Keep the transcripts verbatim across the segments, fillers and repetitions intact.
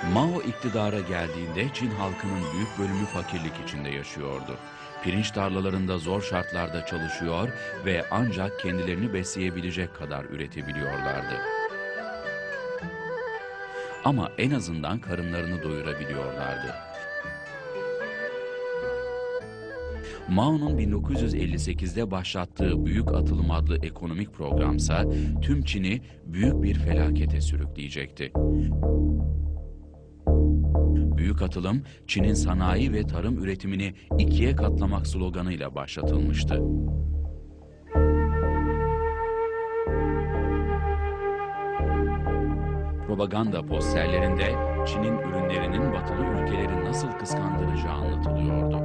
Mao iktidara geldiğinde Çin halkının büyük bölümü fakirlik içinde yaşıyordu. Pirinç tarlalarında zor şartlarda çalışıyor ve ancak kendilerini besleyebilecek kadar üretebiliyorlardı. Ama en azından karınlarını doyurabiliyorlardı. Mao'nun bin dokuz yüz elli sekizde başlattığı Büyük Atılım adlı ekonomik programsa tüm Çin'i büyük bir felakete sürükleyecekti. Büyük Atılım, Çin'in sanayi ve tarım üretimini ikiye katlamak sloganıyla başlatılmıştı. Propaganda posterlerinde Çin'in ürünlerinin batılı ülkeleri nasıl kıskandıracağı anlatılıyordu.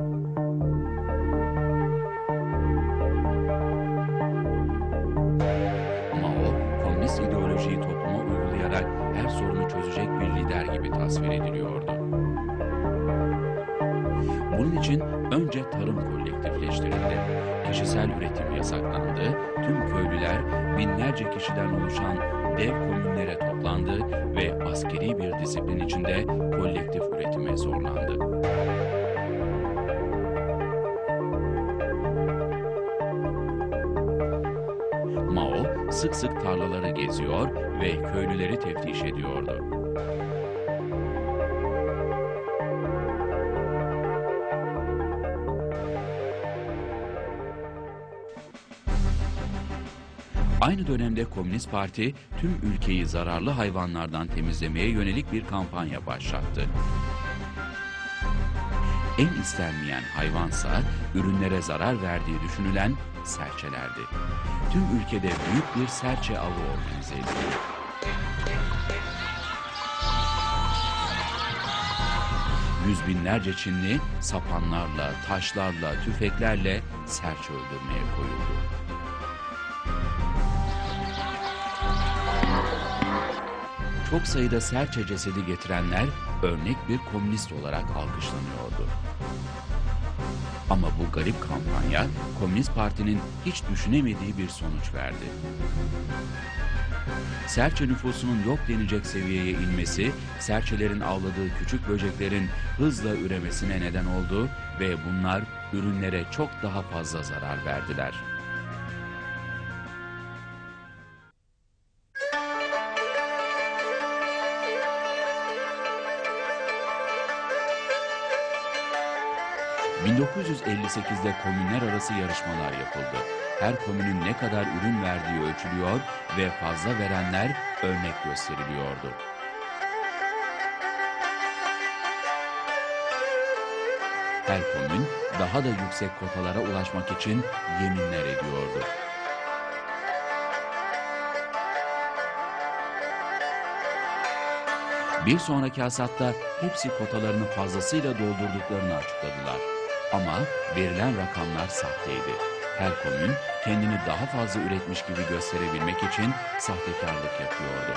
Mao, komünist ideolojiyi topluma uygulayarak her sorunu çözecek bir lider gibi tasvir ediliyordu. Bunun için önce tarım kolektifleştirildi. Kişisel üretim yasaklandı. Tüm köylüler binlerce kişiden oluşan dev komünlere toplandı ve askeri bir disiplin içinde kolektif üretime zorlandı. Mao sık sık tarlaları geziyor ve köylüleri teftiş ediyordu. Aynı dönemde Komünist Parti tüm ülkeyi zararlı hayvanlardan temizlemeye yönelik bir kampanya başlattı. En istenmeyen hayvansa ürünlere zarar verdiği düşünülen serçelerdi. Tüm ülkede büyük bir serçe avı organize edildi. Yüz binlerce Çinli sapanlarla, taşlarla, tüfeklerle serçe öldürmeye koyuldu. Çok sayıda serçe cesedi getirenler örnek bir komünist olarak alkışlanıyordu. Ama bu garip kampanya Komünist Parti'nin hiç düşünemediği bir sonuç verdi. Serçe nüfusunun yok denecek seviyeye inmesi, serçelerin avladığı küçük böceklerin hızla üremesine neden oldu ve bunlar ürünlere çok daha fazla zarar verdiler. bin dokuz yüz elli sekizde komünler arası yarışmalar yapıldı. Her komünün ne kadar ürün verdiği ölçülüyor ve fazla verenler örnek gösteriliyordu. Her komün daha da yüksek kotalara ulaşmak için yeminler ediyordu. Bir sonraki hasatta hepsi kotalarını fazlasıyla doldurduklarını açıkladılar. Ama verilen rakamlar sahteydi. Her komün kendini daha fazla üretmiş gibi gösterebilmek için sahtekarlık yapıyordu.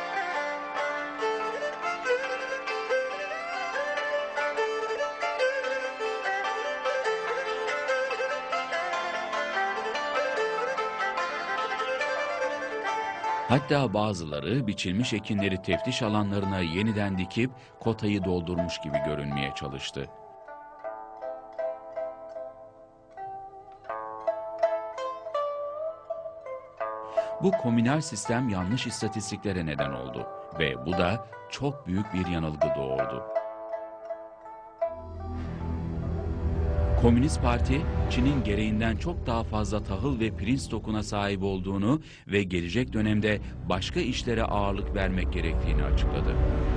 Hatta bazıları biçilmiş ekinleri teftiş alanlarına yeniden dikip kotayı doldurmuş gibi görünmeye çalıştı. Bu komünal sistem yanlış istatistiklere neden oldu ve bu da çok büyük bir yanılgı doğurdu. Komünist Parti, Çin'in gereğinden çok daha fazla tahıl ve pirinç stokuna sahip olduğunu ve gelecek dönemde başka işlere ağırlık vermek gerektiğini açıkladı.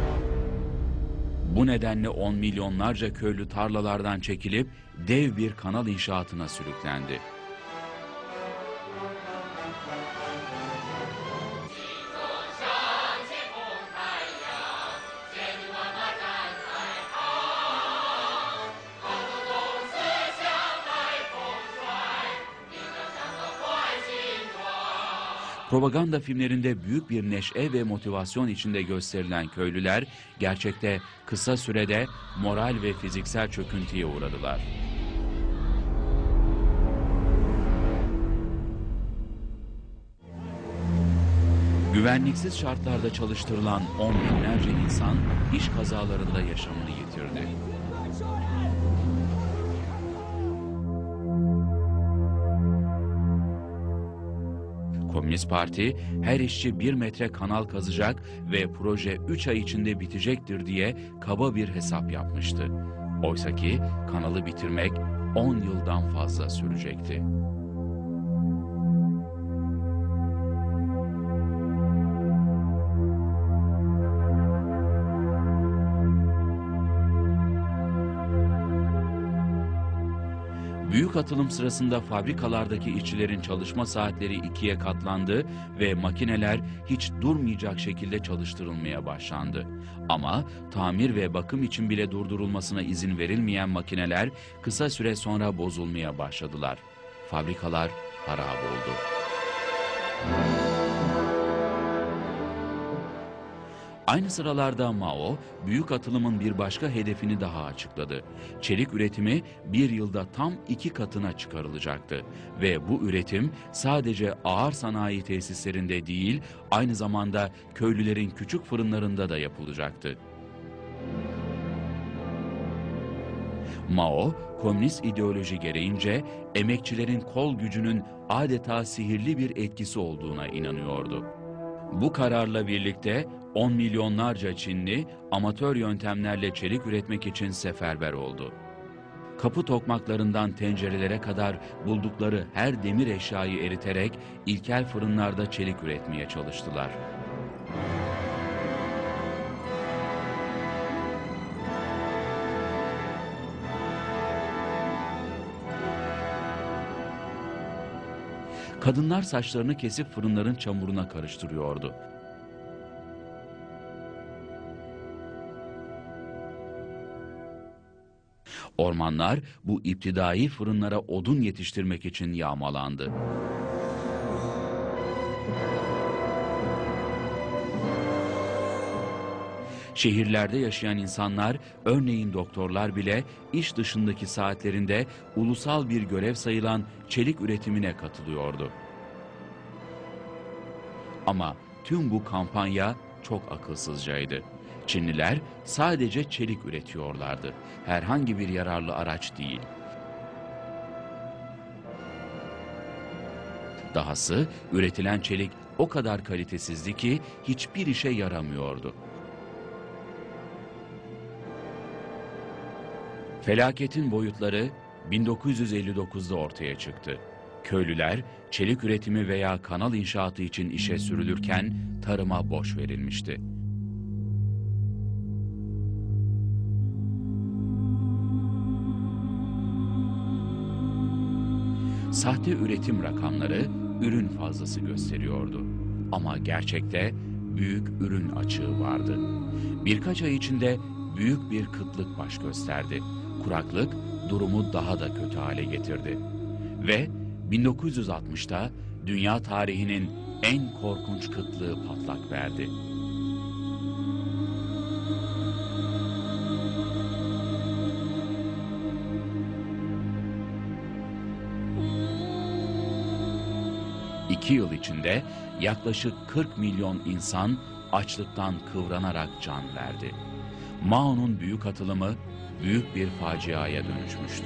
Bu nedenle on milyonlarca köylü tarlalardan çekilip dev bir kanal inşaatına sürüklendi. Propaganda filmlerinde büyük bir neşe ve motivasyon içinde gösterilen köylüler gerçekte kısa sürede moral ve fiziksel çöküntüye uğradılar. Güvenliksiz şartlarda çalıştırılan on binlerce insan iş kazalarında yaşamını yitirdi. Komünist Parti, her işçi bir metre kanal kazacak ve proje üç ay içinde bitecektir diye kaba bir hesap yapmıştı. Oysaki kanalı bitirmek on yıldan fazla sürecekti. Büyük atılım sırasında fabrikalardaki işçilerin çalışma saatleri ikiye katlandı ve makineler hiç durmayacak şekilde çalıştırılmaya başlandı. Ama tamir ve bakım için bile durdurulmasına izin verilmeyen makineler kısa süre sonra bozulmaya başladılar. Fabrikalar harap oldu. Aynı sıralarda Mao, büyük atılımın bir başka hedefini daha açıkladı. Çelik üretimi bir yılda tam iki katına çıkarılacaktı. Ve bu üretim sadece ağır sanayi tesislerinde değil, aynı zamanda köylülerin küçük fırınlarında da yapılacaktı. Mao, komünist ideoloji gereğince emekçilerin kol gücünün adeta sihirli bir etkisi olduğuna inanıyordu. Bu kararla birlikte on milyonlarca Çinli amatör yöntemlerle çelik üretmek için seferber oldu. Kapı tokmaklarından tencerelere kadar buldukları her demir eşyayı eriterek ilkel fırınlarda çelik üretmeye çalıştılar. Kadınlar saçlarını kesip fırınların çamuruna karıştırıyordu. Ormanlar bu iptidai fırınlara odun yetiştirmek için yağmalandı. Şehirlerde yaşayan insanlar, örneğin doktorlar bile iş dışındaki saatlerinde ulusal bir görev sayılan çelik üretimine katılıyordu. Ama tüm bu kampanya çok akılsızcaydı. Çinliler sadece çelik üretiyorlardı. Herhangi bir yararlı araç değil. Dahası üretilen çelik o kadar kalitesizdi ki hiçbir işe yaramıyordu. Felaketin boyutları bin dokuz yüz elli dokuzda ortaya çıktı. Köylüler çelik üretimi veya kanal inşaatı için işe sürülürken tarıma boş verilmişti. Sahte üretim rakamları ürün fazlası gösteriyordu. Ama gerçekte büyük ürün açığı vardı. Birkaç ay içinde büyük bir kıtlık baş gösterdi. Kuraklık durumu daha da kötü hale getirdi. Ve bin dokuz yüz altmışta dünya tarihinin en korkunç kıtlığı patlak verdi. İki yıl içinde yaklaşık kırk milyon insan açlıktan kıvranarak can verdi. Mao'nun büyük atılımı büyük bir faciaya dönüşmüştü.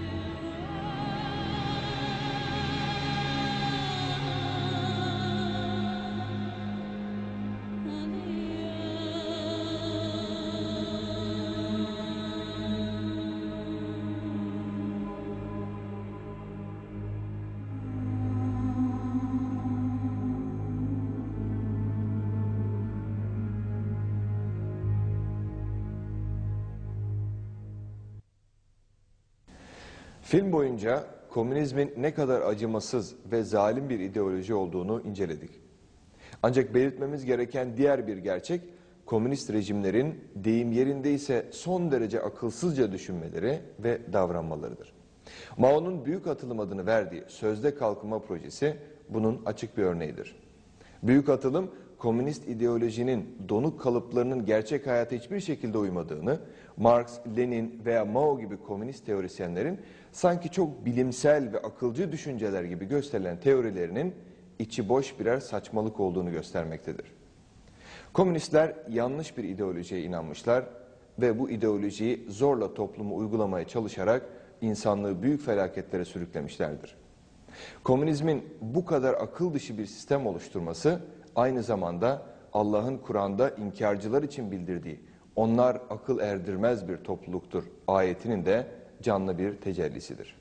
Film boyunca komünizmin ne kadar acımasız ve zalim bir ideoloji olduğunu inceledik. Ancak belirtmemiz gereken diğer bir gerçek, komünist rejimlerin deyim yerindeyse son derece akılsızca düşünmeleri ve davranmalarıdır. Mao'nun Büyük Atılım adını verdiği Sözde Kalkınma Projesi bunun açık bir örneğidir. Büyük Atılım, komünist ideolojinin donuk kalıplarının gerçek hayata hiçbir şekilde uymadığını, Marx, Lenin veya Mao gibi komünist teorisyenlerin sanki çok bilimsel ve akılcı düşünceler gibi gösterilen teorilerinin içi boş birer saçmalık olduğunu göstermektedir. Komünistler yanlış bir ideolojiye inanmışlar ve bu ideolojiyi zorla topluma uygulamaya çalışarak insanlığı büyük felaketlere sürüklemişlerdir. Komünizmin bu kadar akıl dışı bir sistem oluşturması aynı zamanda Allah'ın Kur'an'da inkarcılar için bildirdiği "onlar akıl erdirmez bir topluluktur" ayetinin de canlı bir tecellisidir.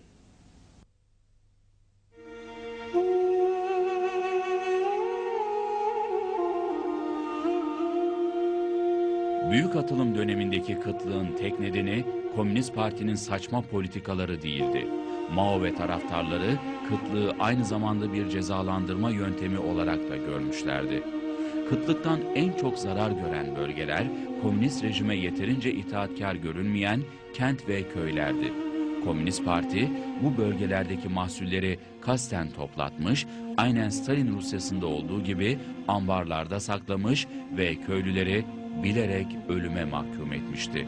Büyük atılım dönemindeki kıtlığın tek nedeni Komünist Parti'nin saçma politikaları değildi. Mao ve taraftarları kıtlığı aynı zamanda bir cezalandırma yöntemi olarak da görmüşlerdi. Kıtlıktan en çok zarar gören bölgeler, komünist rejime yeterince itaatkar görünmeyen kent ve köylerdi. Komünist Parti bu bölgelerdeki mahsulleri kasten toplatmış, aynen Stalin Rusyası'nda olduğu gibi ambarlarda saklamış ve köylüleri bilerek ölüme mahkum etmişti.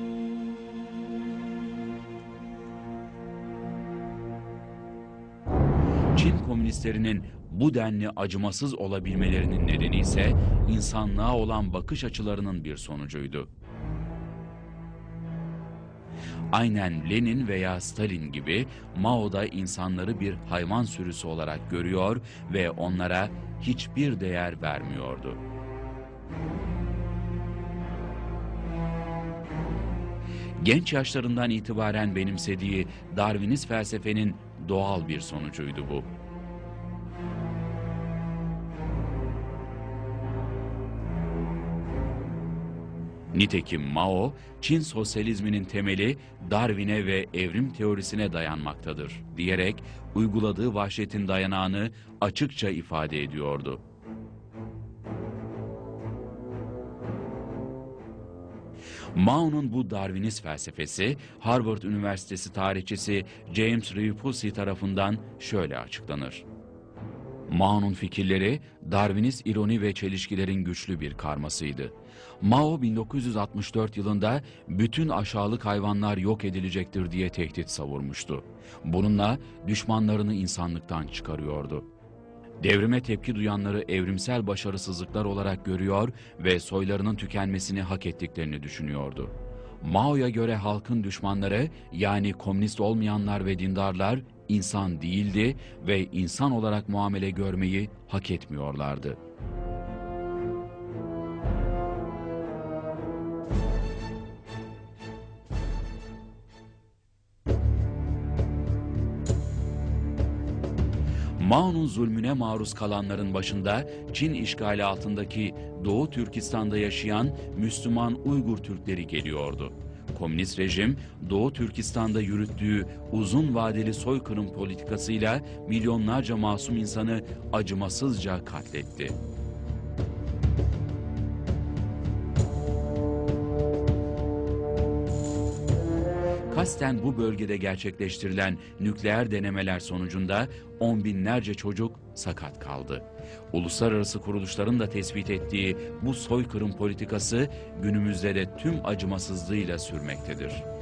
Çin komünistlerinin bu denli acımasız olabilmelerinin nedeni ise insanlığa olan bakış açılarının bir sonucuydu. Aynen Lenin veya Stalin gibi Mao da insanları bir hayvan sürüsü olarak görüyor ve onlara hiçbir değer vermiyordu. Genç yaşlarından itibaren benimsediği Darwinist felsefenin doğal bir sonucuydu bu. Nitekim Mao, Çin sosyalizminin temeli Darwin'e ve evrim teorisine dayanmaktadır diyerek uyguladığı vahşetin dayanağını açıkça ifade ediyordu. Mao'nun bu Darwinist felsefesi, Harvard Üniversitesi tarihçisi James Revepusey tarafından şöyle açıklanır. Mao'nun fikirleri, Darwinist ironi ve çelişkilerin güçlü bir karmasıydı. Mao bin dokuz yüz altmış dört yılında bütün aşağılık hayvanlar yok edilecektir diye tehdit savurmuştu. Bununla düşmanlarını insanlıktan çıkarıyordu. Devrime tepki duyanları evrimsel başarısızlıklar olarak görüyor ve soylarının tükenmesini hak ettiklerini düşünüyordu. Mao'ya göre halkın düşmanları, yani komünist olmayanlar ve dindarlar insan değildi ve insan olarak muamele görmeyi hak etmiyorlardı. Mao'nun zulmüne maruz kalanların başında Çin işgali altındaki Doğu Türkistan'da yaşayan Müslüman Uygur Türkleri geliyordu. Komünist rejim Doğu Türkistan'da yürüttüğü uzun vadeli soykırım politikasıyla milyonlarca masum insanı acımasızca katletti. Kasten bu bölgede gerçekleştirilen nükleer denemeler sonucunda on binlerce çocuk sakat kaldı. Uluslararası kuruluşların da tespit ettiği bu soykırım politikası günümüzde de tüm acımasızlığıyla sürmektedir.